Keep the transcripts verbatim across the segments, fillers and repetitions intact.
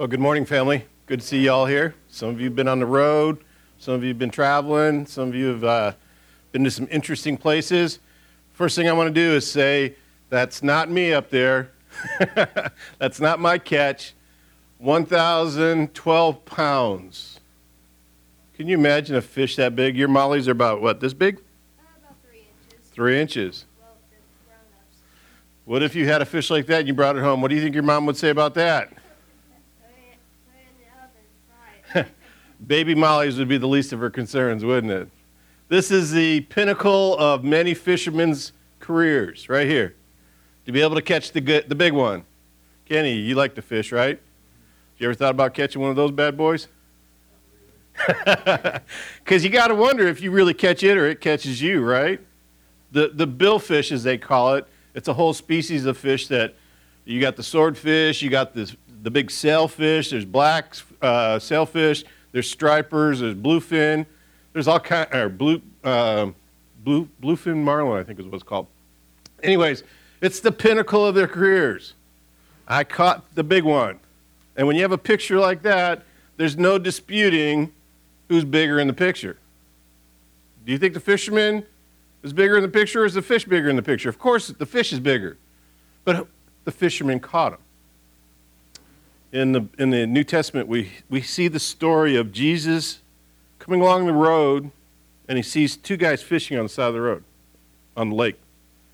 Well, good morning, family. Good to see you all here. Some of you have been on the road. Some of you have been traveling. Some of you have uh, been to some interesting places. First thing I want to do is say, that's not me up there. That's not my catch. one thousand twelve pounds. Can you imagine a fish that big? Your mollies are about, what, this big? Uh, about three inches. Three inches. Well, the grown-ups. What if you had a fish like that and you brought it home? What do you think your mom would say about that? Put it, put it in the oven, fry it. Baby mollies would be the least of her concerns, wouldn't it? This is the pinnacle of many fishermen's careers, right here. To be able to catch the good, the big one. Kenny, you like to fish, right? You ever thought about catching one of those bad boys? Because you got to wonder if you really catch it or it catches you, right? The the billfish, as they call it, it's a whole species of fish that you got the swordfish, you got this the big sailfish, there's black uh, sailfish, there's stripers, there's bluefin, there's all kind or blue uh, blue bluefin marlin, I think is what it's called. Anyways, it's the pinnacle of their careers. I caught the big one. And when you have a picture like that, there's no disputing who's bigger in the picture. Do you think the fisherman is bigger in the picture, or is the fish bigger in the picture? Of course, the fish is bigger. But the fisherman caught him. In the, in the New Testament, we, we see the story of Jesus coming along the road, and he sees two guys fishing on the side of the road, on the lake.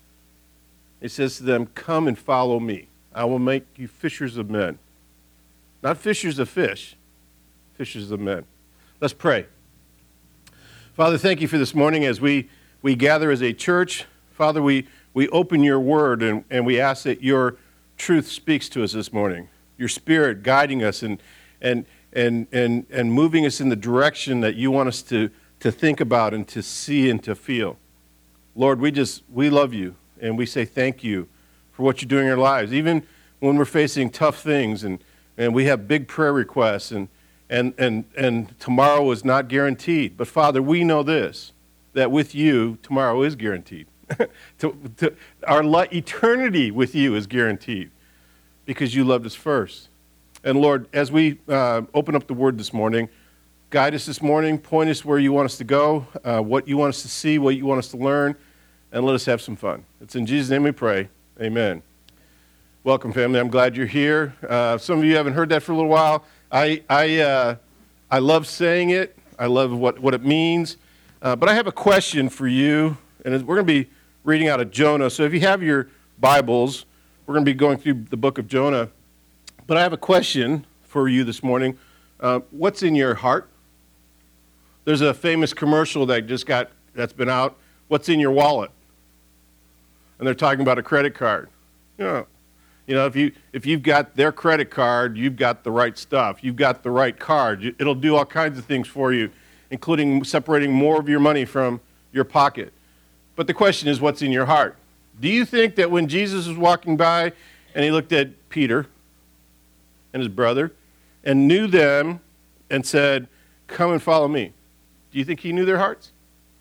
He says to them, "Come and follow me. I will make you fishers of men." Not fishers of fish, fishers of men. Let's pray. Father, thank you for this morning as we, we gather as a church. Father, we, we open your word and, and we ask that your truth speaks to us this morning. Your spirit guiding us and, and, and, and, and moving us in the direction that you want us to, to think about and to see and to feel. Lord, we just, we love you and we say thank you for what you're doing in our lives. Even when we're facing tough things and And we have big prayer requests, and, and, and, and tomorrow is not guaranteed. But, Father, we know this, that with you, tomorrow is guaranteed. to, to, our li- eternity with you is guaranteed because you loved us first. And, Lord, as we uh, open up the Word this morning, guide us this morning, point us where you want us to go, uh, what you want us to see, what you want us to learn, and let us have some fun. It's in Jesus' name we pray. Amen. Welcome, family. I'm glad you're here. Uh, some of you haven't heard that for a little while. I I uh, I love saying it. I love what, what it means. Uh, but I have a question for you, and we're going to be reading out of Jonah. So if you have your Bibles, we're going to be going through the book of Jonah. But I have a question for you this morning. Uh, what's in your heart? There's a famous commercial that just got that's been out. What's in your wallet? And they're talking about a credit card. You know, You know, if you if you've got their credit card, you've got the right stuff. You've got the right card. It'll do all kinds of things for you, including separating more of your money from your pocket. But the question is, what's in your heart? Do you think that when Jesus was walking by and he looked at Peter and his brother and knew them and said, "Come and follow me," do you think he knew their hearts?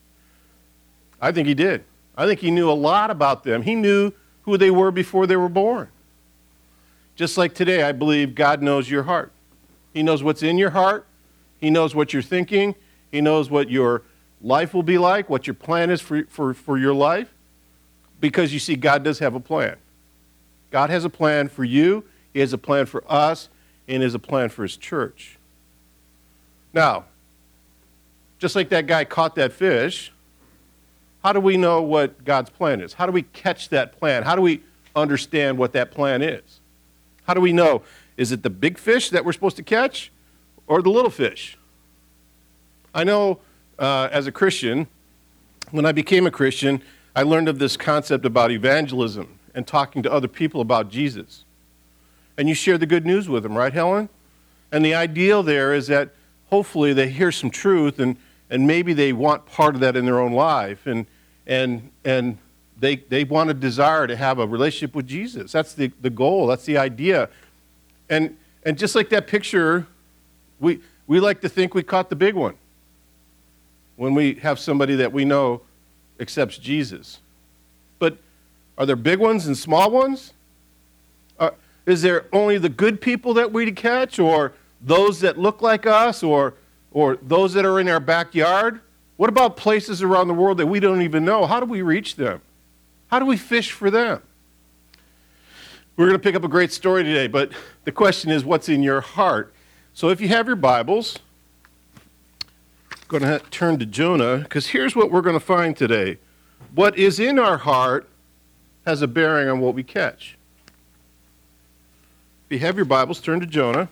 I think he did. I think he knew a lot about them. He knew who they were before they were born. Just like today, I believe God knows your heart. He knows what's in your heart. He knows what you're thinking. He knows what your life will be like, what your plan is for, for, for your life. Because you see, God does have a plan. God has a plan for you. He has a plan for us. And He has a plan for His church. Now, just like that guy caught that fish, how do we know what God's plan is? How do we catch that plan? How do we understand what that plan is? How do we know? Is it the big fish that we're supposed to catch or the little fish? I know uh, as a Christian, when I became a Christian, I learned of this concept about evangelism and talking to other people about Jesus. And you share the good news with them, right, Helen? And the ideal there is that hopefully they hear some truth and, and maybe they want part of that in their own life. And, and, and They they want a desire to have a relationship with Jesus. That's the, the goal. That's the idea. And and just like that picture, we we like to think we caught the big one when we have somebody that we know accepts Jesus. But are there big ones and small ones? Uh, Is there only the good people that we catch, or those that look like us, or, or those that are in our backyard? What about places around the world that we don't even know? How do we reach them? How do we fish for them? We're going to pick up a great story today, but the question is, what's in your heart? So if you have your Bibles, I'm going to turn to Jonah, because here's what we're going to find today. What is in our heart has a bearing on what we catch. If you have your Bibles, turn to Jonah.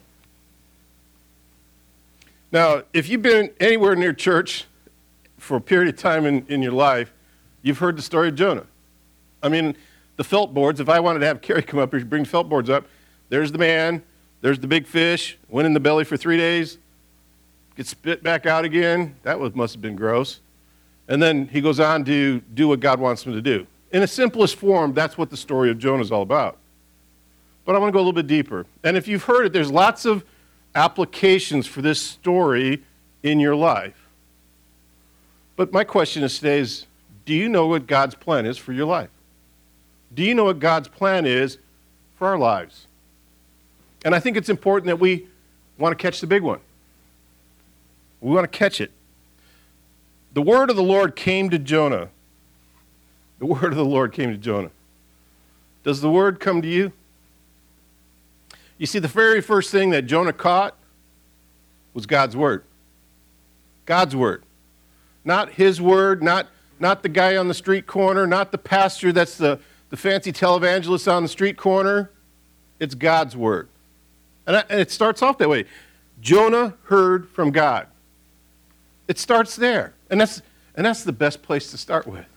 Now, if you've been anywhere near church for a period of time in, in your life, you've heard the story of Jonah. I mean, the felt boards, if I wanted to have Carrie come up here, bring felt boards up, there's the man, there's the big fish, went in the belly for three days, gets spit back out again. That was, must have been gross. And then he goes on to do what God wants him to do. In the simplest form, that's what the story of Jonah is all about. But I want to go a little bit deeper. And if you've heard it, there's lots of applications for this story in your life. But my question is today is, do you know what God's plan is for your life? Do you know what God's plan is for our lives? And I think it's important that we want to catch the big one. We want to catch it. The word of the Lord came to Jonah. The word of the Lord came to Jonah. Does the word come to you? You see, the very first thing that Jonah caught was God's word. God's word. Not his word, not, not the guy on the street corner, not the pastor that's the, the fancy televangelist on the street corner. It's God's word. And, I, and it starts off that way. Jonah heard from God. It starts there. And that's, and that's the best place to start with.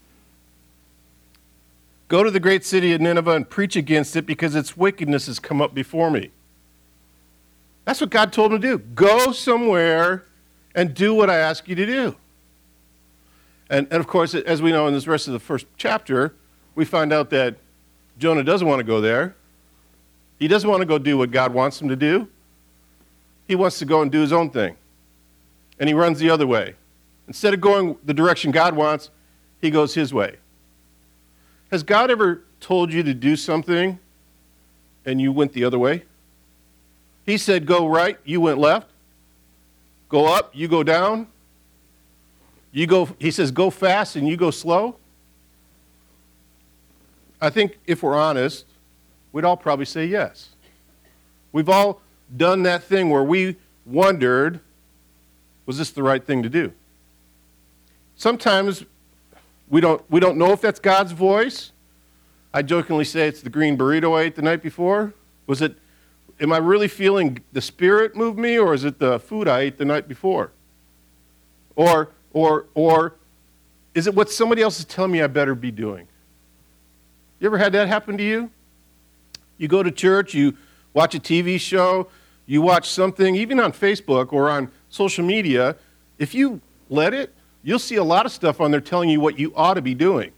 Go to the great city of Nineveh and preach against it because its wickedness has come up before me. That's what God told him to do. Go somewhere and do what I ask you to do. And, and of course, as we know in this rest of the first chapter, we find out that Jonah doesn't want to go there. He doesn't want to go do what God wants him to do. He wants to go and do his own thing. And he runs the other way. Instead of going the direction God wants, he goes his way. Has God ever told you to do something and you went the other way? He said, go right, you went left. Go up, you go down. You go, he says, go fast and you go slow. I think if we're honest, we'd all probably say yes. We've all done that thing where we wondered, was this the right thing to do? Sometimes we don't, we don't know if that's God's voice. I jokingly say it's the green burrito I ate the night before. Was it, am I really feeling the Spirit move me, or is it the food I ate the night before? Or, or, or is it what somebody else is telling me I better be doing? You ever had that happen to you? You go to church, you watch a T V show, you watch something, even on Facebook or on social media. If you let it, you'll see a lot of stuff on there telling you what you ought to be doing.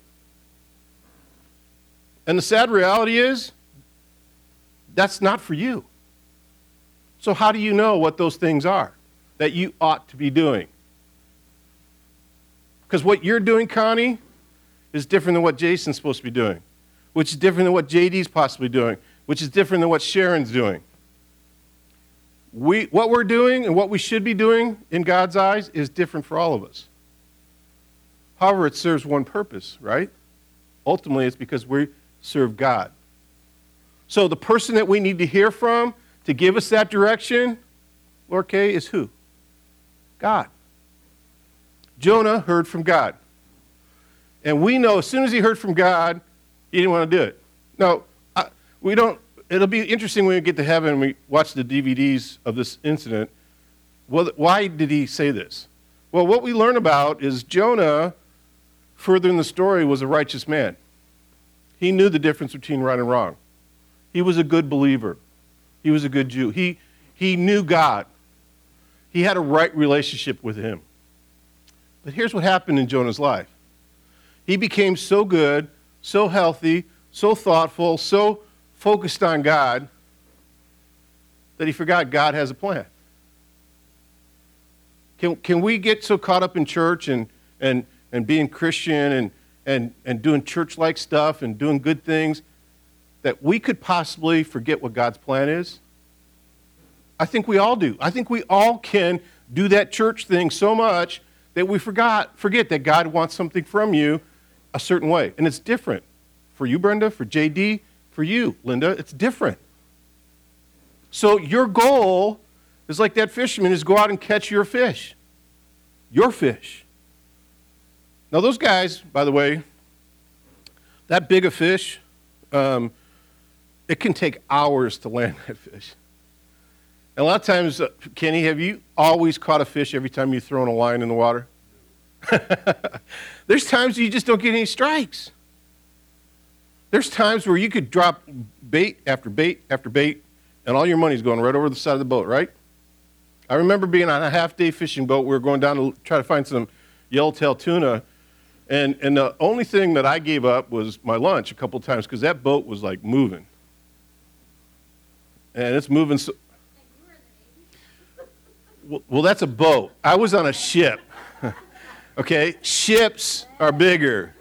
And the sad reality is, that's not for you. So how do you know what those things are that you ought to be doing? Because what you're doing, Connie, is different than what Jason's supposed to be doing, which is different than what J D's possibly doing, which is different than what Sharon's doing. We, what we're doing and what we should be doing in God's eyes is different for all of us. However, it serves one purpose, right? Ultimately, it's because we serve God. So the person that we need to hear from to give us that direction, Lord K, is who? God. Jonah heard from God. And we know as soon as he heard from God, he didn't want to do it. Now, I, we don't, it'll be interesting when we get to heaven and we watch the D V Ds of this incident. Well, why did he say this? Well, what we learn about is Jonah, further in the story, was a righteous man. He knew the difference between right and wrong. He was a good believer. He was a good Jew. He, he knew God. He had a right relationship with him. But here's what happened in Jonah's life. He became so good, so healthy, so thoughtful, so focused on God that he forgot God has a plan. Can, can we get so caught up in church and, and, and being Christian and, and, and doing church-like stuff and doing good things that we could possibly forget what God's plan is? I think we all do. I think we all can do that church thing so much that we forgot, forget that God wants something from you a certain way. And it's different. For you, Brenda, for J D, for you, Linda, it's different. So your goal is like that fisherman is go out and catch your fish. Your fish. Now those guys, by the way, that big a fish, um, it can take hours to land that fish. And a lot of times, uh, Kenny, have you always caught a fish every time you've thrown a line in the water? There's times you just don't get any strikes. There's times where you could drop bait after bait after bait, and all your money's going right over the side of the boat, right? I remember being on a half-day fishing boat. We were going down to try to find some yellowtail tuna, and, and the only thing that I gave up was my lunch a couple times because that boat was like moving. And it's moving so... Well, well, that's a boat. I was on a ship. Okay? Ships are bigger.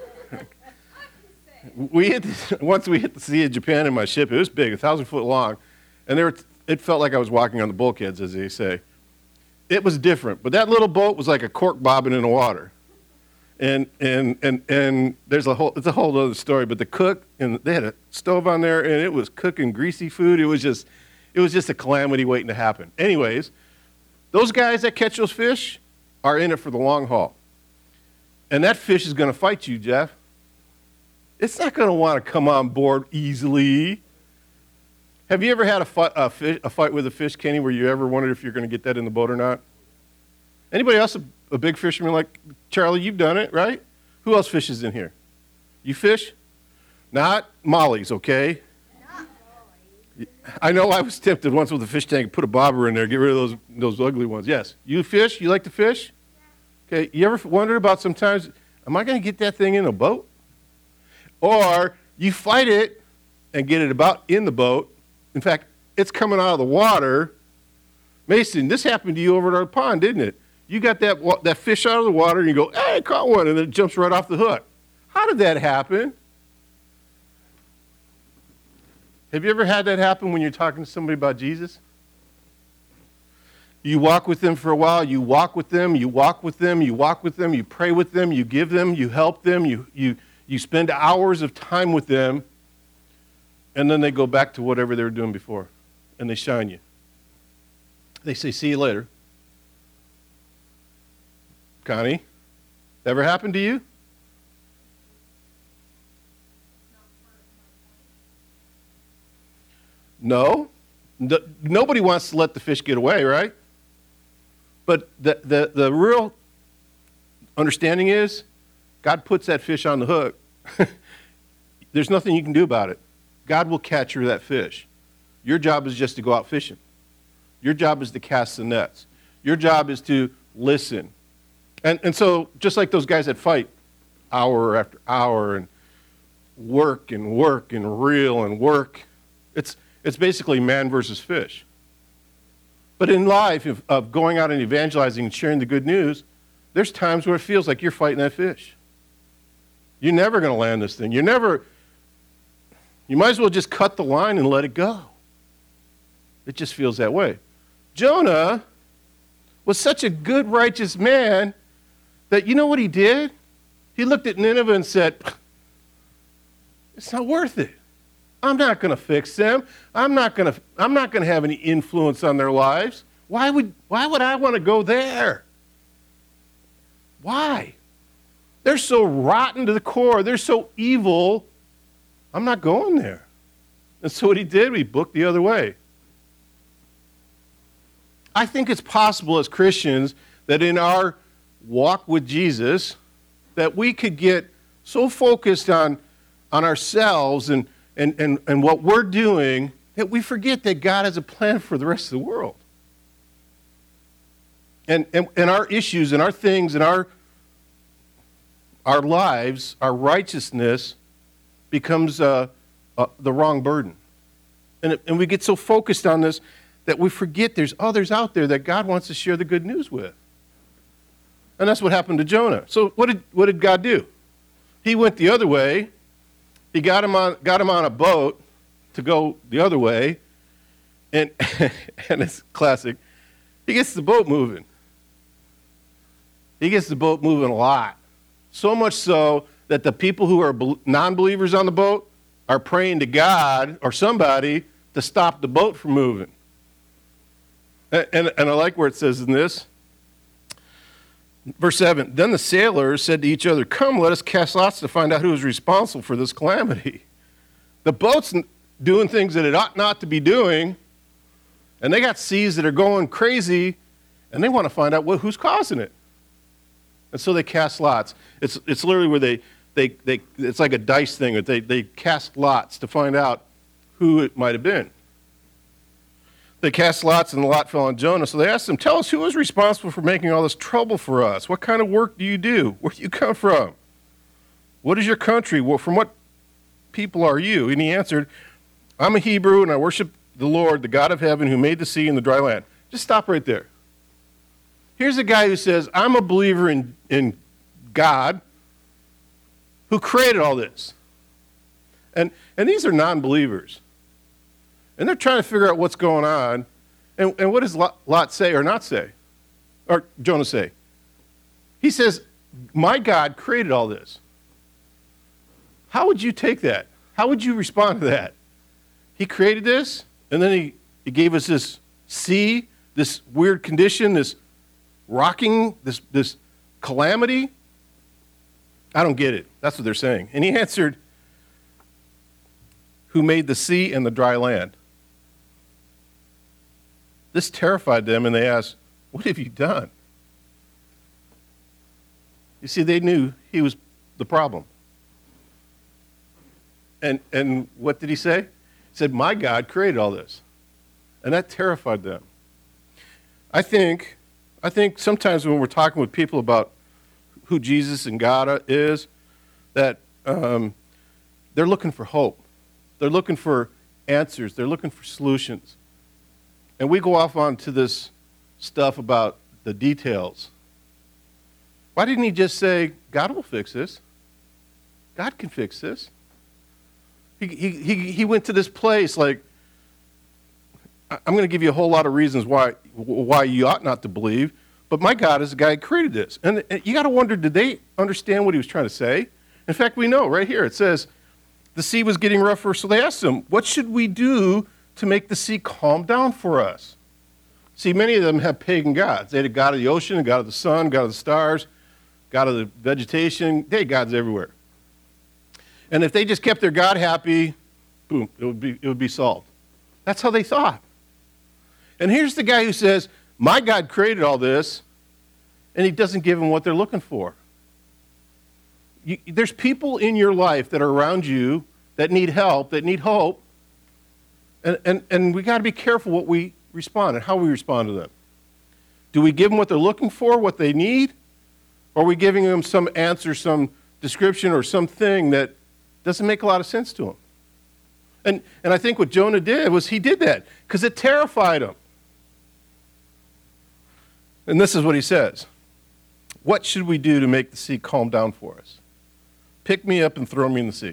We hit the, once we hit the Sea of Japan in my ship, it was big, a thousand foot long, and there were, it felt like I was walking on the bulkheads, as they say. It was different, but that little boat was like a cork bobbing in the water, and and and and there's a whole it's a whole other story. But the cook and they had a stove on there, and it was cooking greasy food. It was just it was just a calamity waiting to happen. Anyways, those guys that catch those fish are in it for the long haul, and that fish is going to fight you, Jeff. It's not going to want to come on board easily. Have you ever had a fight, a, fish, a fight with a fish, Kenny, where you ever wondered if you're going to get that in the boat or not? Anybody else a, a big fisherman like Charlie? You've done it, right? Who else fishes in here? You fish? Not Molly's, okay? Not Molly. I know I was tempted once with a fish tank, put a bobber in there, get rid of those those ugly ones. Yes. You fish? You like to fish? Okay. You ever wondered about sometimes, am I going to get that thing in a boat? Or you fight it and get it about in the boat. In fact, it's coming out of the water. Mason, this happened to you over at our pond, didn't it? You got that, that fish out of the water, and you go, hey, I caught one, and then it jumps right off the hook. How did that happen? Have you ever had that happen when you're talking to somebody about Jesus? You walk with them for a while, you walk with them, you walk with them, you walk with them, you pray with them, you give them, you help them, you you You spend hours of time with them, and then they go back to whatever they were doing before, and they shine you. They say, see you later. Connie, ever happened to you? No. No. Nobody wants to let the fish get away, right? But the, the, the real understanding is, God puts that fish on the hook. There's nothing you can do about it. God will catch you that fish. Your job is just to go out fishing. Your job is to cast the nets. Your job is to listen. And, and so, just like those guys that fight hour after hour and work and work and reel and work, it's, it's basically man versus fish. But in life, of, of going out and evangelizing and sharing the good news, there's times where it feels like you're fighting that fish. You're never going to land this thing. You're never, you might as well just cut the line and let it go. It just feels that way. Jonah was such a good, righteous man that you know what he did? He looked at Nineveh and said, it's not worth it. I'm not going to fix them. I'm not going to, I'm not going to have any influence on their lives. Why would, why would I want to go there? Why? They're so rotten to the core. They're so evil. I'm not going there. And so what he did, we booked the other way. I think it's possible as Christians that in our walk with Jesus, that we could get so focused on, on ourselves and, and, and, and what we're doing that we forget that God has a plan for the rest of the world. And, and, and our issues and our things and our Our lives, our righteousness becomes uh, uh, the wrong burden. And, it, and we get so focused on this that we forget there's others out there that God wants to share the good news with. And that's what happened to Jonah. So what did, what did God do? He went the other way. He got him on, got him on a boat, to go the other way, and and it's classic. He gets the boat moving. He gets the boat moving a lot. So much so that the people who are non-believers on the boat are praying to God or somebody to stop the boat from moving. And, and, and I like where it says in this. Verse seven, then the sailors said to each other, come, let us cast lots to find out who is responsible for this calamity. The boat's doing things that it ought not to be doing, and they got seas that are going crazy, and they want to find out what, who's causing it. And so they cast lots. It's, it's literally where they, they, they, it's like a dice thing, that they, they cast lots to find out who it might have been. They cast lots, and the lot fell on Jonah. So they asked him, tell us, who is responsible for making all this trouble for us? What kind of work do you do? Where do you come from? What is your country? Well, from what people are you? And he answered, I'm a Hebrew, and I worship the Lord, the God of heaven, who made the sea and the dry land. Just stop right there. Here's a guy who says, I'm a believer in, in God, who created all this. And, and these are non-believers. And they're trying to figure out what's going on. And, and what does Lot, Lot say or not say? Or Jonah say? He says, my God created all this. How would you take that? How would you respond to that? He created this, and then he, he gave us this sea, this weird condition, this rocking, this, this calamity. I don't get it. That's what they're saying. And he answered, who made the sea and the dry land? This terrified them, and they asked, what have you done? You see, they knew he was the problem. And, and what did he say? He said, my God created all this. And that terrified them. I think, I think sometimes when we're talking with people about who Jesus and God is, that um, they're looking for hope. They're looking for answers. They're looking for solutions. And we go off onto this stuff about the details. Why didn't he just say, God will fix this? God can fix this. He, he, he, he went to this place like, I'm going to give you a whole lot of reasons why, why you ought not to believe, but my God is the guy who created this. And you got to wonder, did they understand what he was trying to say? In fact, we know right here, it says, the sea was getting rougher, so they asked him, what should we do to make the sea calm down for us? See, many of them have pagan gods. They had a god of the ocean, a god of the sun, god of the stars, god of the vegetation. They had gods everywhere. And if they just kept their God happy, boom, it would be, it would be solved. That's how they thought. And here's the guy who says, my God created all this, and he doesn't give them what they're looking for. You, there's people in your life that are around you that need help, that need hope, and, and, and we got to be careful what we respond and how we respond to them. Do we give them what they're looking for, what they need, or are we giving them some answer, some description, or something that doesn't make a lot of sense to them? And, and I think what Jonah did was he did that because it terrified him. And this is what he says. What should we do to make the sea calm down for us? Pick me up and throw me in the sea.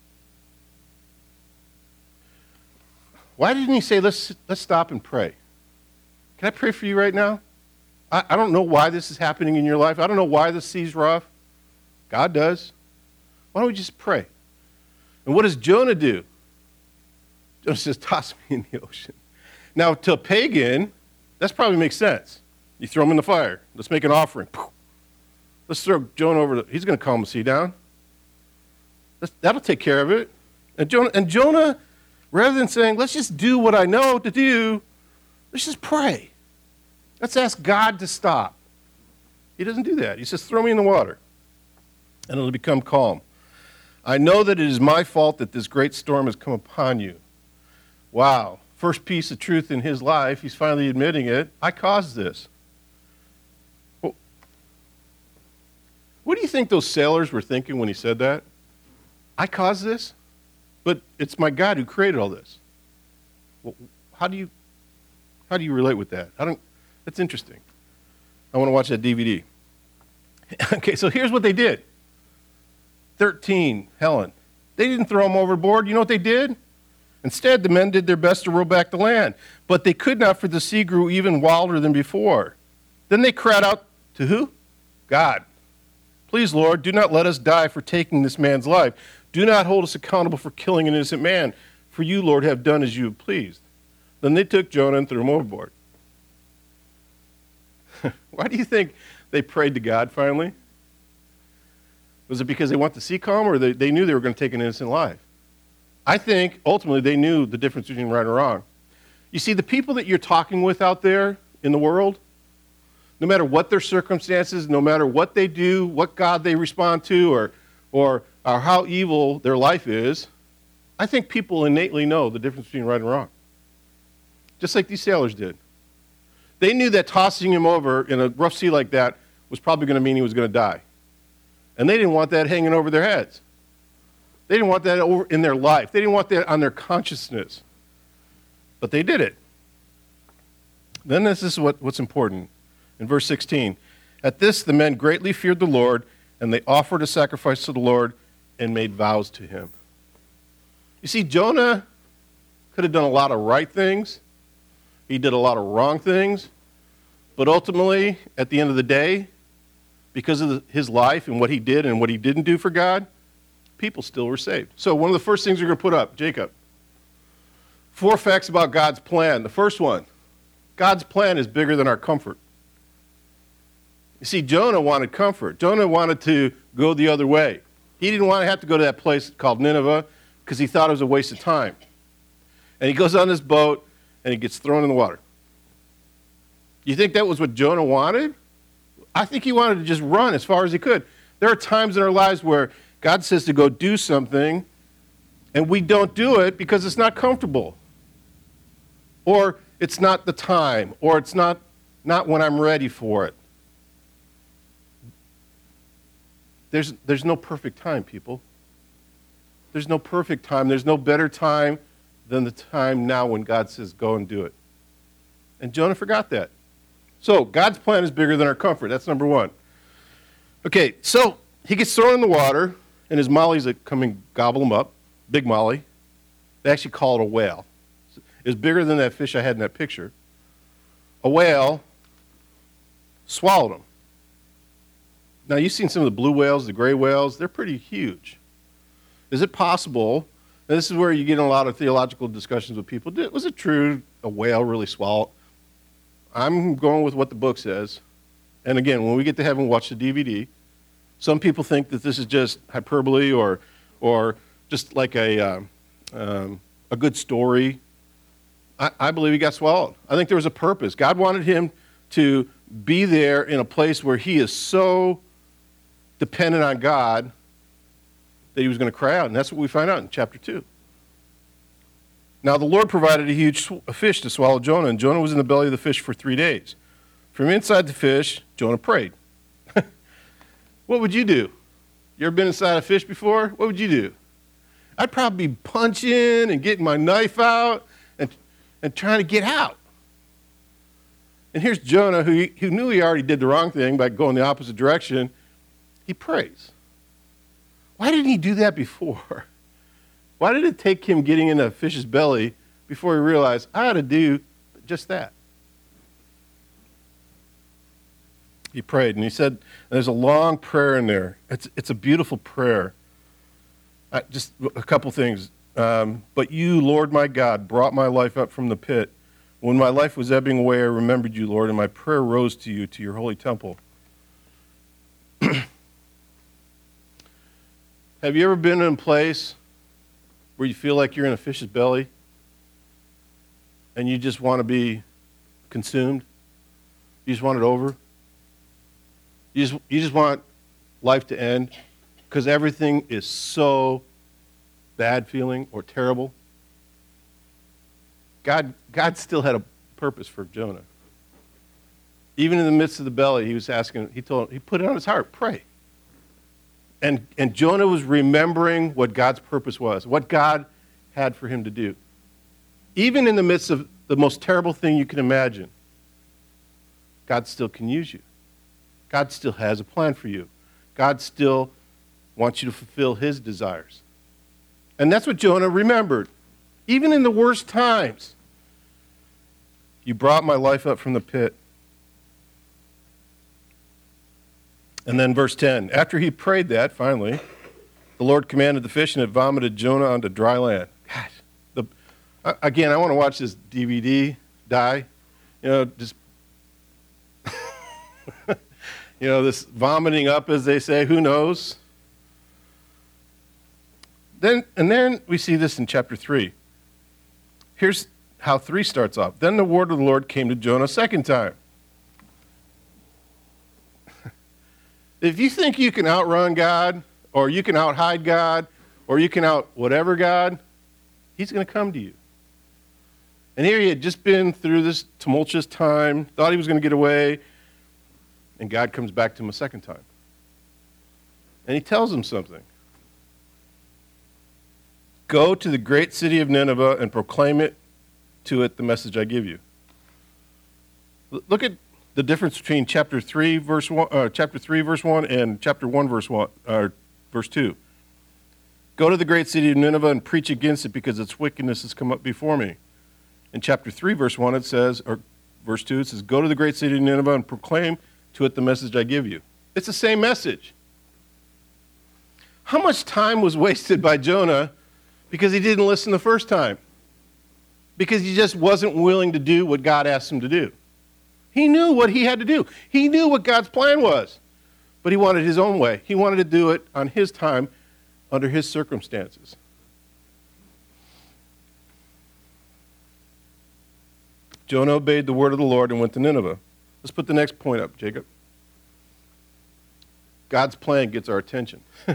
Why didn't he say, let's, let's stop and pray? Can I pray for you right now? I, I don't know why this is happening in your life. I don't know why the sea's rough. God does. Why don't we just pray? And what does Jonah do? Jonah says, toss me in the ocean. Now, to a pagan, that probably makes sense. You throw him in the fire. Let's make an offering. Let's throw Jonah over. The, he's going to calm the sea down. That's, that'll take care of it. And Jonah, and Jonah, rather than saying, let's just do what I know to do, let's just pray. Let's ask God to stop. He doesn't do that. He says, throw me in the water, and it'll become calm. I know that it is my fault that this great storm has come upon you. Wow. First piece of truth in his life, he's finally admitting it. I caused this. Well, what do you think those sailors were thinking when he said that? I caused this, but it's my God who created all this. Well, how do you, how do you relate with that? I don't, that's interesting. I want to watch that D V D. Okay, so here's what they did. thirteen, Helen. They didn't throw him overboard. You know what they did? Instead, the men did their best to row back the land, but they could not, for the sea grew even wilder than before. Then they cried out to who? God. Please, Lord, do not let us die for taking this man's life. Do not hold us accountable for killing an innocent man, for you, Lord, have done as you have pleased. Then they took Jonah and threw him overboard. Why do you think they prayed to God finally? Was it because they want the sea calm, or they, they knew they were going to take an innocent life? I think, ultimately, they knew the difference between right and wrong. You see, the people that you're talking with out there in the world, no matter what their circumstances, no matter what they do, what God they respond to, or, or, or how evil their life is, I think people innately know the difference between right and wrong. Just like these sailors did. They knew that tossing him over in a rough sea like that was probably going to mean he was going to die. And they didn't want that hanging over their heads. They didn't want that over in their life. They didn't want that on their consciousness. But they did it. Then this is what, what's important. In verse sixteen, at this the men greatly feared the Lord, and they offered a sacrifice to the Lord and made vows to him. You see, Jonah could have done a lot of right things. He did a lot of wrong things. But ultimately, at the end of the day, because of the, his life and what he did and what he didn't do for God, people still were saved. So one of the first things we're going to put up, Jacob. Four facts about God's plan. The first one, God's plan is bigger than our comfort. You see, Jonah wanted comfort. Jonah wanted to go the other way. He didn't want to have to go to that place called Nineveh because he thought it was a waste of time. And he goes on this boat and he gets thrown in the water. You think that was what Jonah wanted? I think he wanted to just run as far as he could. There are times in our lives where God says to go do something and we don't do it because it's not comfortable. Or it's not the time. Or it's not, not when I'm ready for it. There's, there's no perfect time, people. There's no perfect time. There's no better time than the time now when God says, go and do it. And Jonah forgot that. So, God's plan is bigger than our comfort. That's number one. Okay, so he gets thrown in the water, and his mollies that come and gobble him up, big molly. They actually call it a whale. It's bigger than that fish I had in that picture. A whale swallowed him. Now, you've seen some of the blue whales, the gray whales. They're pretty huge. Is it possible, and this is where you get in a lot of theological discussions with people, was it true a whale really swallowed? I'm going with what the book says. And again, when we get to heaven, watch the D V D. Some people think that this is just hyperbole or or just like a, um, um, a good story. I, I believe he got swallowed. I think there was a purpose. God wanted him to be there in a place where he is so dependent on God that he was going to cry out. And that's what we find out in chapter two. Now the Lord provided a huge sw- a fish to swallow Jonah, and Jonah was in the belly of the fish for three days. From inside the fish, Jonah prayed. What would you do? You ever been inside a fish before? What would you do? I'd probably be punching and getting my knife out and, and trying to get out. And here's Jonah, who, who knew he already did the wrong thing by going the opposite direction. He prays. Why didn't he do that before? Why did it take him getting in a fish's belly before he realized, I ought to do just that? He prayed, and he said, and there's a long prayer in there. It's, it's a beautiful prayer. I, just a couple things. Um, but you, Lord my God, brought my life up from the pit. When my life was ebbing away, I remembered you, Lord, and my prayer rose to you, to your holy temple. Have you ever been in a place where you feel like you're in a fish's belly and you just want to be consumed? You just want it over? You just, you just want life to end because everything is so bad feeling or terrible? God, God still had a purpose for Jonah. Even in the midst of the belly, he was asking, he told him, he put it on his heart, pray. And, and Jonah was remembering what God's purpose was, what God had for him to do. Even in the midst of the most terrible thing you can imagine, God still can use you. God still has a plan for you. God still wants you to fulfill his desires. And that's what Jonah remembered. even in the worst times. You brought my life up from the pit. And then verse ten, after he prayed that, finally, the Lord commanded the fish, and it vomited Jonah onto dry land. Gosh, the, again, I want to watch this D V D die. You know, just, you know, this vomiting up, as they say, who knows? Then, and then we see this in chapter three. Here's how three starts off. Then the word of the Lord came to Jonah a second time. If you think you can outrun God, or you can outhide God, or you can out whatever God, he's going to come to you. And here he had just been through this tumultuous time, thought he was going to get away, and God comes back to him a second time. And he tells him something. Go to the great city of Nineveh and proclaim it to it the message I give you. Look at the difference between chapter three, verse one, uh, chapter three, verse one, and chapter one, verse one, uh, verse two. Go to the great city of Nineveh and preach against it, because its wickedness has come up before me. In chapter three, verse one, it says, or verse two, it says, go to the great city of Nineveh and proclaim to it the message I give you. It's the same message. How much time was wasted by Jonah because he didn't listen the first time? Because he just wasn't willing to do what God asked him to do. He knew what he had to do. He knew what God's plan was. But he wanted his own way. He wanted to do it on his time, under his circumstances. Jonah obeyed the word of the Lord and went to Nineveh. Let's put the next point up, Jacob. God's plan gets our attention. You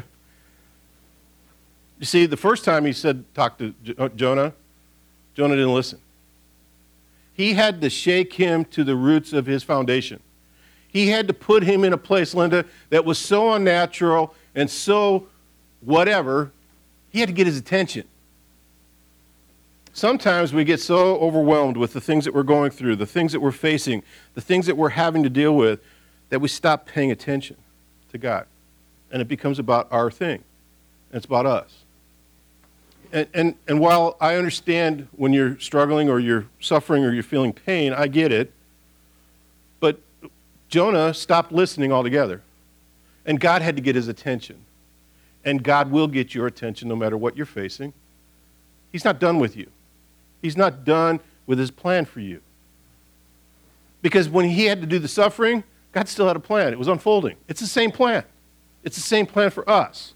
see, the first time he said, talk to Jonah, Jonah didn't listen. He had to shake him to the roots of his foundation. He had to put him in a place, Linda, that was so unnatural and so whatever, he had to get his attention. Sometimes we get so overwhelmed with the things that we're going through, the things that we're facing, the things that we're having to deal with, that we stop paying attention to God. And it becomes about our thing. And it's about us. And, and, and while I understand when you're struggling or you're suffering or you're feeling pain, I get it. But Jonah stopped listening altogether. And God had to get his attention. And God will get your attention no matter what you're facing. He's not done with you. He's not done with his plan for you. Because when he had to do the suffering, God still had a plan. It was unfolding. It's the same plan. It's the same plan for us.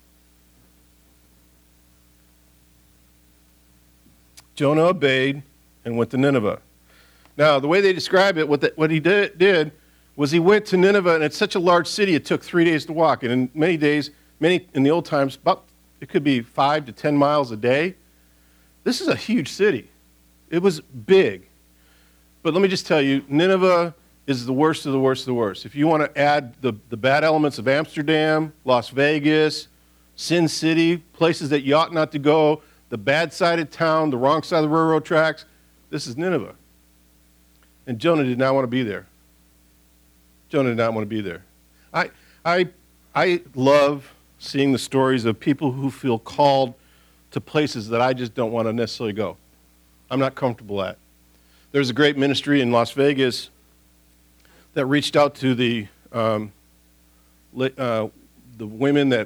Jonah obeyed and went to Nineveh. Now, the way they describe it, what, the, what he did, did was he went to Nineveh, and it's such a large city, it took three days to walk. And in many days, many in the old times, about it could be five to ten miles a day. This is a huge city. It was big. But let me just tell you, Nineveh is the worst of the worst of the worst. If you want to add the, the bad elements of Amsterdam, Las Vegas, Sin City, places that you ought not to go, the bad side of town, the wrong side of the railroad tracks, this is Nineveh. And Jonah did not want to be there. Jonah did not want to be there. I, I, I love seeing the stories of people who feel called to places that I just don't want to necessarily go. I'm not comfortable at. There's a great ministry in Las Vegas that reached out to the um, uh, the women that,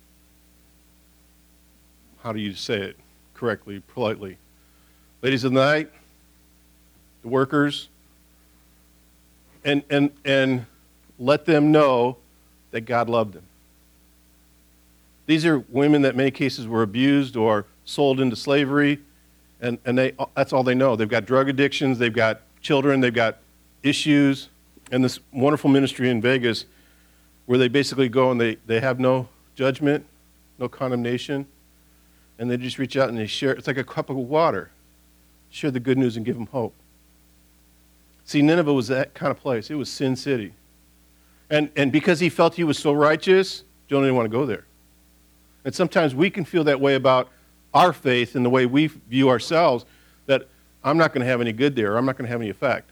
how do you say it correctly, politely? Ladies of the night, the workers, and and and let them know that God loved them. These are women that in many cases were abused or sold into slavery, and, and they that's all they know. They've got drug addictions, they've got children, they've got issues, and this wonderful ministry in Vegas where they basically go and they, they have no judgment, no condemnation, and they just reach out and they share. It's like a cup of water. Share the good news and give them hope. See, Nineveh was that kind of place. It was Sin City. And, and because he felt he was so righteous, Jonah didn't want to go there. And sometimes we can feel that way about our faith and the way we view ourselves, that I'm not going to have any good there, or I'm not going to have any effect.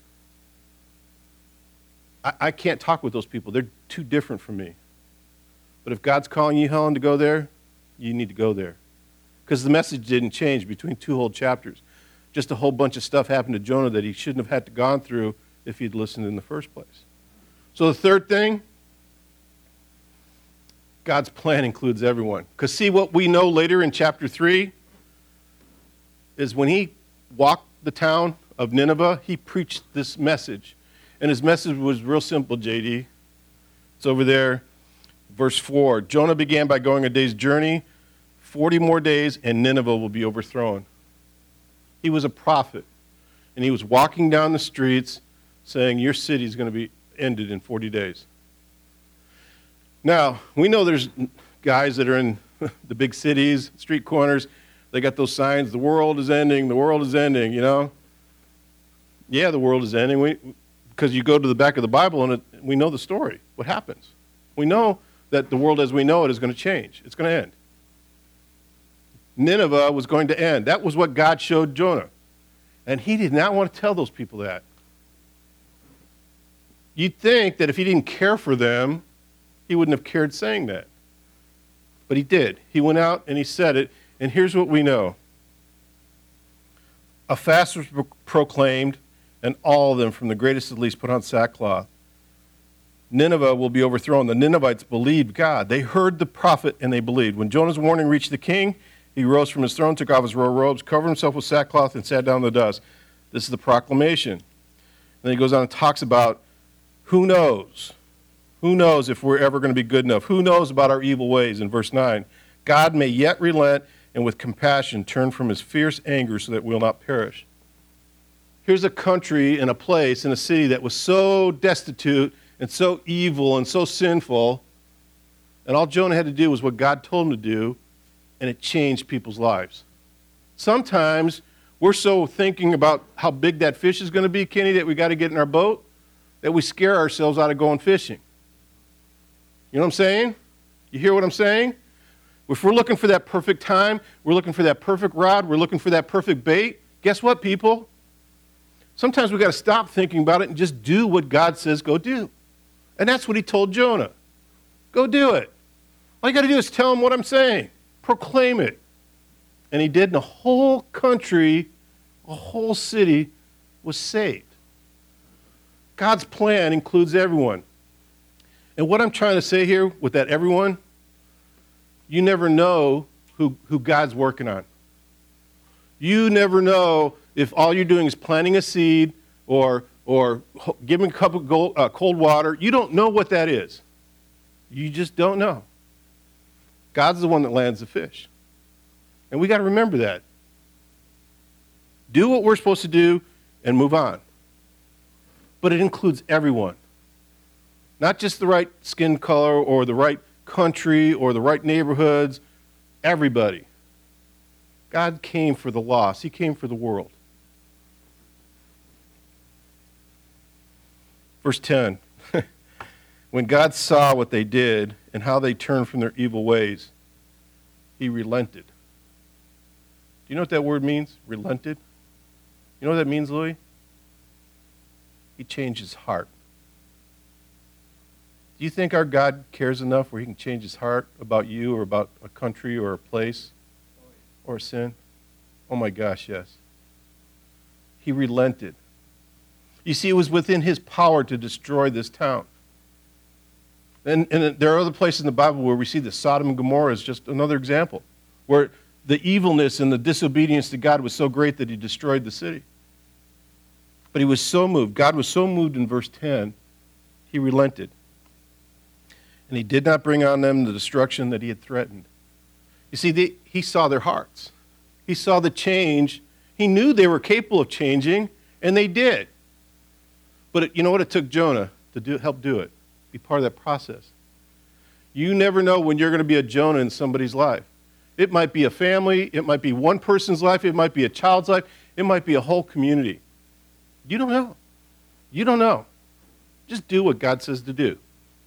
I, I can't talk with those people. They're too different from me. But if God's calling you, Helen, to go there, you need to go there. Because the message didn't change between two whole chapters. just a whole bunch of stuff happened to Jonah that he shouldn't have had to gone through if he'd listened in the first place. So the third thing, God's plan includes everyone. Because see, what we know later in chapter three is when he walked the town of Nineveh, he preached this message. And his message was real simple, J D. It's over there, verse four. Jonah began by going a day's journey, forty more days, and Nineveh will be overthrown. He was a prophet, and he was walking down the streets saying, your city is going to be ended in forty days. Now, we know there's guys that are in the big cities, street corners, they got those signs, the world is ending, the world is ending, you know? Yeah, the world is ending, we, because you go to the back of the Bible and it, we know the story, what happens. We know that the world as we know it is going to change. It's going to end. Nineveh was going to end. That was what God showed Jonah. And he did not want to tell those people that. You'd think that if he didn't care for them, he wouldn't have cared saying that. But he did. He went out and he said it. And here's what we know. A fast was proclaimed, and all of them, from the greatest to the least, put on sackcloth. Nineveh will be overthrown. The Ninevites believed God. They heard the prophet and they believed. When Jonah's warning reached the king, he rose from his throne, took off his royal robes, covered himself with sackcloth, and sat down in the dust. This is the proclamation. And then he goes on and talks about who knows? Who knows if we're ever going to be good enough? Who knows about our evil ways? In verse nine, God may yet relent and with compassion turn from his fierce anger so that we'll not perish. Here's a country and a place and a city that was so destitute and so evil and so sinful, and all Jonah had to do was what God told him to do, and it changed people's lives. Sometimes we're so thinking about how big that fish is going to be, Kenny, that we got to get in our boat, that we scare ourselves out of going fishing. You know what I'm saying? You hear what I'm saying? If we're looking for that perfect time, we're looking for that perfect rod, we're looking for that perfect bait, guess what, people? Sometimes we've got to stop thinking about it and just do what God says go do. And that's what he told Jonah. Go do it. All you got to do is tell him what I'm saying. Proclaim it. And he did, and a whole country, a whole city was saved. God's plan includes everyone. And what I'm trying to say here with that everyone, you never know who, who God's working on. You never know if all you're doing is planting a seed or, or giving a cup of gold, uh, cold water. You don't know what that is. You just don't know. God's the one that lands the fish. And we got to remember that. Do what we're supposed to do and move on. But it includes everyone. Not just the right skin color or the right country or the right neighborhoods. Everybody. God came for the lost. He came for the world. Verse ten. When God saw what they did and how they turned from their evil ways, he relented. Do you know what that word means? Relented? You know what that means, Louis? He changed his heart. Do you think our God cares enough where he can change his heart about you or about a country or a place or a sin? Oh my gosh, yes. He relented. You see, it was within his power to destroy this town. And, and there are other places in the Bible where we see that Sodom and Gomorrah is just another example, where the evilness and the disobedience to God was so great that he destroyed the city. But he was so moved. God was so moved in verse ten, he relented. And he did not bring on them the destruction that he had threatened. You see, the, he saw their hearts. He saw the change. He knew they were capable of changing, and they did. But it, you know what? It took Jonah to do, help do it, be part of that process. You never know when you're going to be a Jonah in somebody's life. It might be a family. It might be one person's life. It might be a child's life. It might be a whole community. You don't know. You don't know. Just do what God says to do.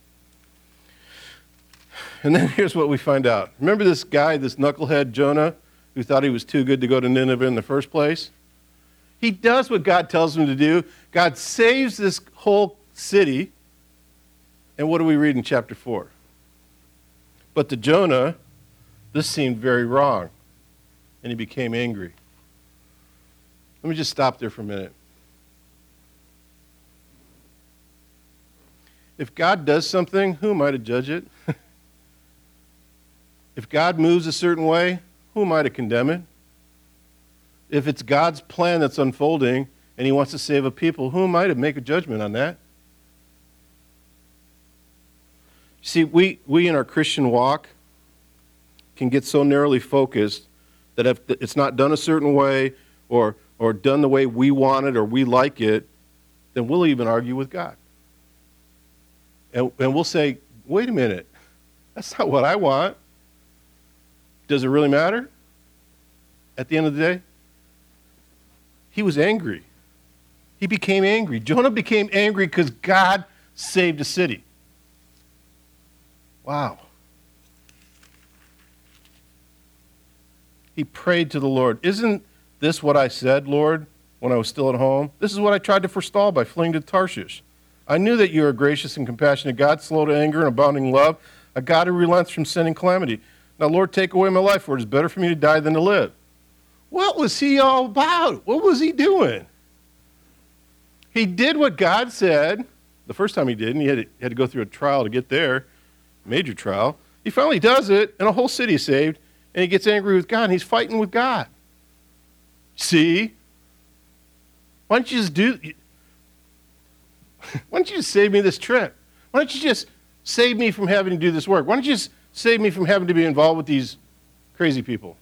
And then here's what we find out. Remember this guy, this knucklehead Jonah, who thought he was too good to go to Nineveh in the first place? He does what God tells him to do. God saves this whole city. And what do we read in chapter four? But to Jonah, this seemed very wrong, and he became angry. Let me just stop there for a minute. If God does something, who am I to judge it? If God moves a certain way, who am I to condemn it? If it's God's plan that's unfolding and he wants to save a people, who am I to make a judgment on that? See, we, we in our Christian walk can get so narrowly focused that if it's not done a certain way or, or done the way we want it or we like it, then we'll even argue with God. And, and we'll say, wait a minute, that's not what I want. Does it really matter? At the end of the day, he was angry. He became angry. Jonah became angry because God saved a city. Wow. He prayed to the Lord. Isn't this what I said, Lord, when I was still at home? This is what I tried to forestall by fleeing to Tarshish. I knew that you are a gracious and compassionate God, slow to anger and abounding in love, a God who relents from sending calamity. Now, Lord, take away my life, for it is better for me to die than to live. What was he all about? What was he doing? He did what God said. The first time he did, and he had to, had to go through a trial to get there, major trial. He finally does it, and a whole city is saved, and he gets angry with God, and he's fighting with God. See? Why don't you just do... Why don't you just save me this trip? Why don't you just save me from having to do this work? Why don't you just save me from having to be involved with these crazy people?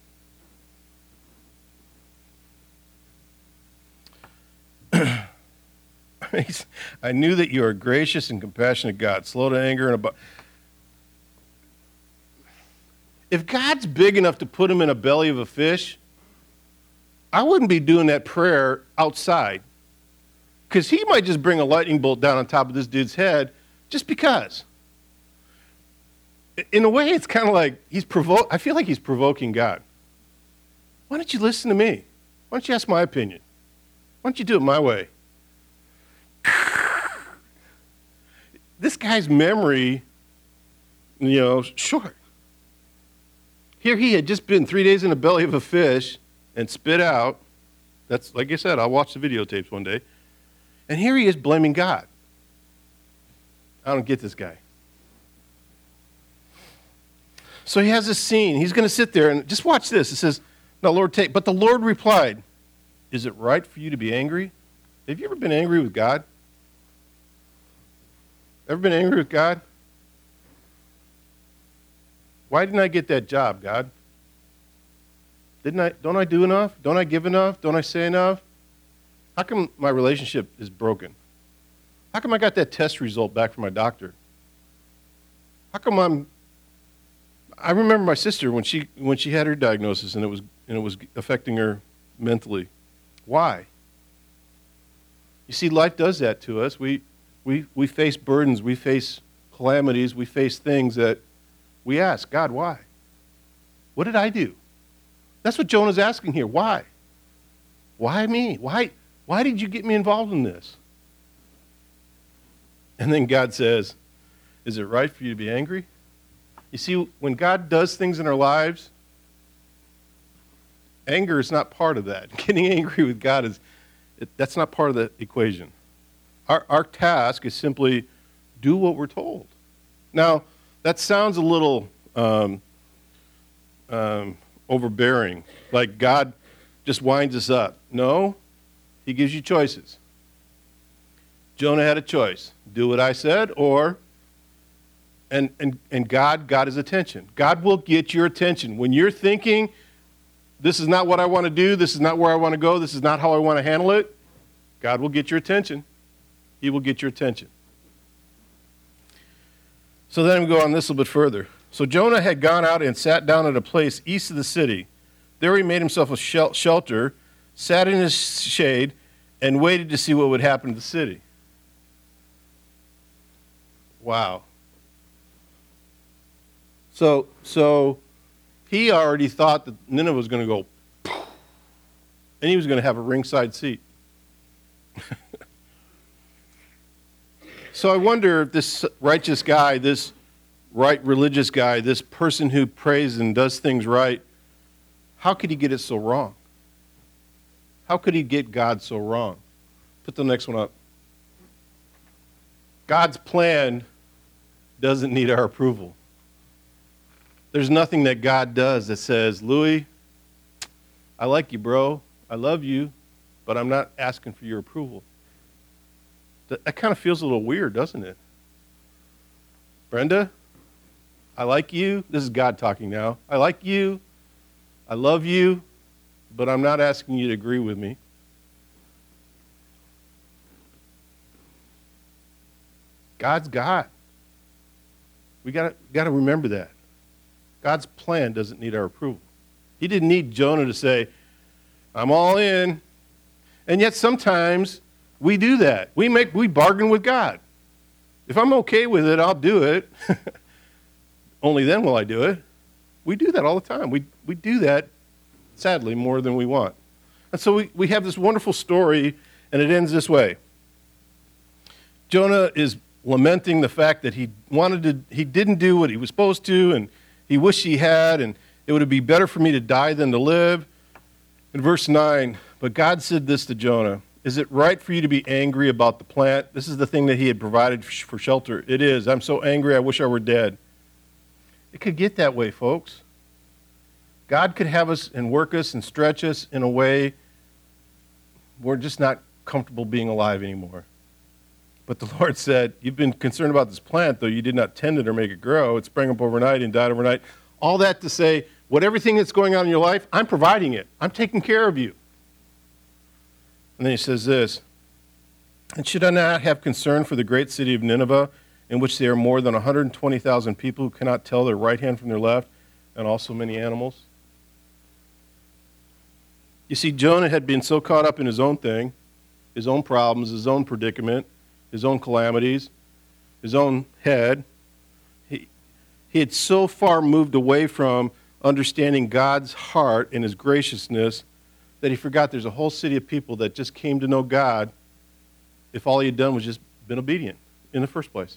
I knew that you are a gracious and compassionate God, slow to anger and about. If God's big enough to put him in a belly of a fish, I wouldn't be doing that prayer outside. Because he might just bring a lightning bolt down on top of this dude's head just because. In a way, it's kind of like he's provo- I feel like he's provoking God. Why don't you listen to me? Why don't you ask my opinion? Why don't you do it my way? This guy's memory, you know, short. Here he had just been three days in the belly of a fish and spit out. That's, like I said, I'll watch the videotapes one day. And here he is blaming God. I don't get this guy. So he has this scene. He's going to sit there and just watch this. It says, "No, Lord, take." But the Lord replied, "Is it right for you to be angry?" Have you ever been angry with God? Ever been angry with God? Why didn't I get that job, God? Didn't I? Don't I do enough? Don't I give enough? Don't I say enough? How come my relationship is broken? How come I got that test result back from my doctor? How come I'm... I remember my sister when she when she had her diagnosis and it was and it was affecting her mentally. Why? You see, life does that to us. We we we face burdens, we face calamities, we face things that we ask, God, why? What did I do? That's what Jonah's asking here. Why? Why me? Why why did you get me involved in this? And then God says, is it right for you to be angry? You see, when God does things in our lives, anger is not part of that. Getting angry with God, is it, that's not part of the equation. Our, our task is simply do what we're told. Now, that sounds a little um, um, overbearing, like God just winds us up. No, he gives you choices. Jonah had a choice. Do what I said, or... And, and, and God got his attention. God will get your attention. When you're thinking, this is not what I want to do, this is not where I want to go, this is not how I want to handle it, God will get your attention. He will get your attention. So then we go on this a little bit further. So Jonah had gone out and sat down at a place east of the city. There he made himself a shel- shelter, sat in his shade, and waited to see what would happen to the city. Wow. So, so he already thought that Nineveh was going to go, poof, and he was going to have a ringside seat. So I wonder if this righteous guy, this right religious guy, this person who prays and does things right, how could he get it so wrong? How could he get God so wrong? Put the next one up. God's plan doesn't need our approval. There's nothing that God does that says, Louis, I like you, bro. I love you, but I'm not asking for your approval. That, that kind of feels a little weird, doesn't it? Brenda, I like you. This is God talking now. I like you. I love you, but I'm not asking you to agree with me. God's God. We got got to remember that. God's plan doesn't need our approval. He didn't need Jonah to say, I'm all in. And yet sometimes we do that. We make we bargain with God. If I'm okay with it, I'll do it. Only then will I do it. We do that all the time. We we do that, sadly, more than we want. And so we, we have this wonderful story, and it ends this way. Jonah is lamenting the fact that he wanted to, he didn't do what he was supposed to, and he wished he had, and it would be better for me to die than to live. In verse nine, but God said this to Jonah, is it right for you to be angry about the plant? This is the thing that he had provided for shelter. It is. I'm so angry, I wish I were dead. It could get that way, folks. God could have us and work us and stretch us in a way we're just not comfortable being alive anymore. But the Lord said, you've been concerned about this plant, though you did not tend it or make it grow. It sprang up overnight and died overnight. All that to say, what everything that's going on in your life, I'm providing it. I'm taking care of you. And then he says this, and should I not have concern for the great city of Nineveh, in which there are more than one hundred twenty thousand people who cannot tell their right hand from their left, and also many animals? You see, Jonah had been so caught up in his own thing, his own problems, his own predicament, his own calamities, his own head. He, he had so far moved away from understanding God's heart and his graciousness that he forgot there's a whole city of people that just came to know God if all he had done was just been obedient in the first place.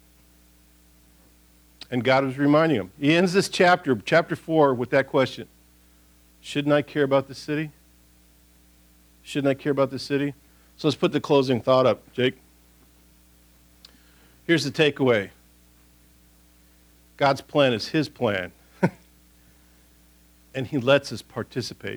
And God was reminding him. He ends this chapter, chapter four, with that question. Shouldn't I care about this city? Shouldn't I care about this city? So let's put the closing thought up, Jake. Here's the takeaway. God's plan is his plan. And he lets us participate.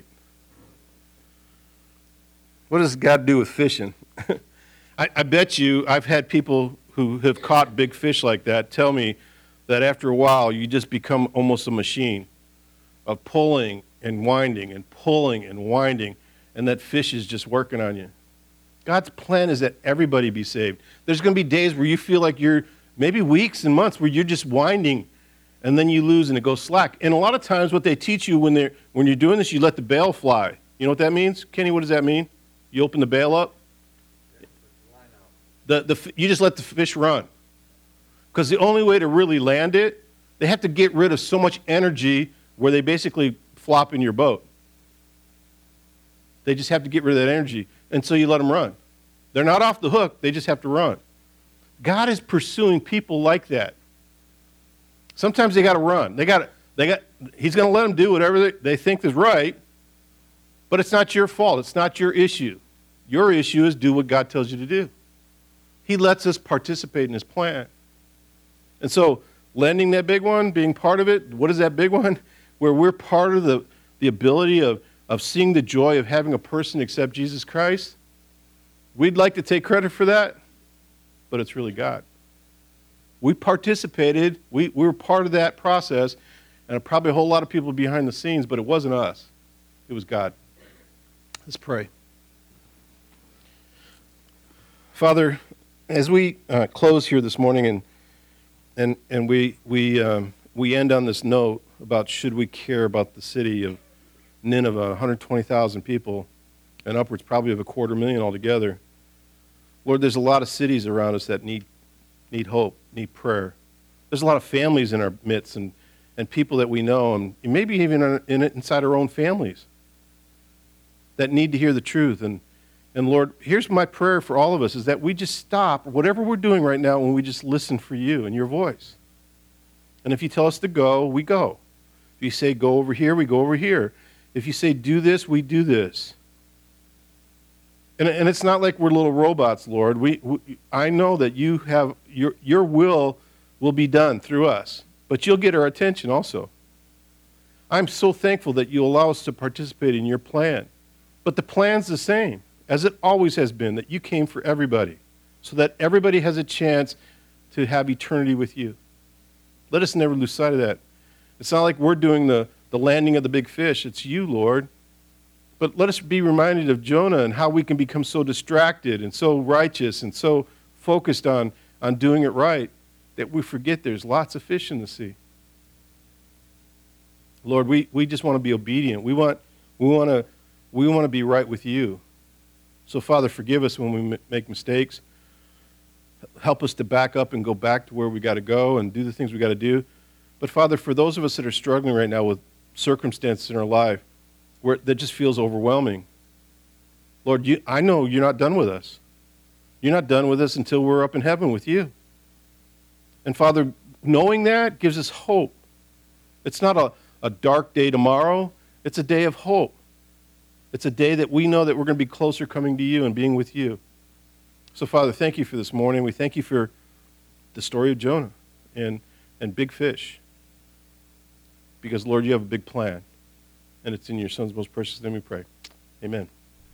What does God do with fishing? I, I bet you I've had people who have caught big fish like that tell me that after a while you just become almost a machine of pulling and winding and pulling and winding, and that fish is just working on you. God's plan is that everybody be saved. There's going to be days where you feel like you're, maybe weeks and months, where you're just winding, and then you lose and it goes slack. And a lot of times what they teach you when, they're, when you're doing this, you let the bail fly. You know what that means? Kenny, what does that mean? You open the bail up? The, the, you just let the fish run. Because the only way to really land it, they have to get rid of so much energy where they basically flop in your boat. They just have to get rid of that energy. And so you let them run. They're not off the hook. They just have to run. God is pursuing people like that. Sometimes they got to run. They got. They got. He's going to let them do whatever they, they think is right. But it's not your fault. It's not your issue. Your issue is do what God tells you to do. He lets us participate in his plan. And so lending that big one, being part of it, what is that big one? Where we're part of the, the ability of, of seeing the joy of having a person accept Jesus Christ. We'd like to take credit for that, but it's really God. We participated. We, we were part of that process, and probably a whole lot of people behind the scenes, but it wasn't us. It was God. Let's pray. Father, as we uh, close here this morning, and and and we we um, we end on this note about should we care about the city of Nineveh, one hundred twenty thousand people, and upwards probably of a quarter million altogether. Lord, there's a lot of cities around us that need need hope, need prayer. There's a lot of families in our midst, and and people that we know, and maybe even in, inside our own families, that need to hear the truth. And And Lord, here's my prayer for all of us, is that we just stop whatever we're doing right now and we just listen for you and your voice. And if you tell us to go, we go. If you say go over here, we go over here. If you say do this, we do this. And, and it's not like we're little robots, Lord. We, we, I know that you have, your, your will will be done through us, but you'll get our attention also. I'm so thankful that you allow us to participate in your plan. But the plan's the same, as it always has been, that you came for everybody, so that everybody has a chance to have eternity with you. Let us never lose sight of that. It's not like we're doing the, the landing of the big fish. It's you, Lord. But let us be reminded of Jonah and how we can become so distracted and so righteous and so focused on, on doing it right that we forget there's lots of fish in the sea. Lord, we, we just want to be obedient. We want, we want to, we want to be right with you. So, Father, forgive us when we m- make mistakes. Help us to back up and go back to where we got to go and do the things we got to do. But, Father, for those of us that are struggling right now with circumstances in our life where that just feels overwhelming, Lord, you, I know you're not done with us. You're not done with us until we're up in heaven with you. And, Father, knowing that gives us hope. It's not a, a dark day tomorrow. It's a day of hope. It's a day that we know that we're going to be closer coming to you and being with you. So, Father, thank you for this morning. We thank you for the story of Jonah and, and big fish. Because, Lord, you have a big plan. And it's in your Son's most precious name we pray. Amen.